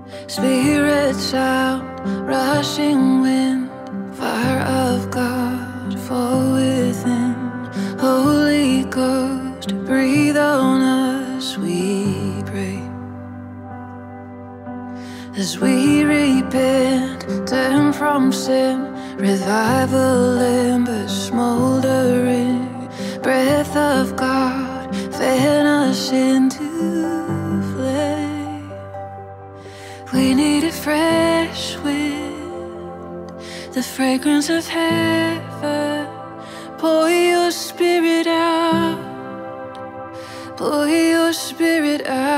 Spirit sound, rushing wind, fire of God, fall within. Holy Ghost, breathe on us, we pray. As we repent, turn from sin, revival embers smoldering. Breath of God, fan us into flame. We need a fresh wind, the fragrance of heaven. Pour your spirit out, pour your spirit out.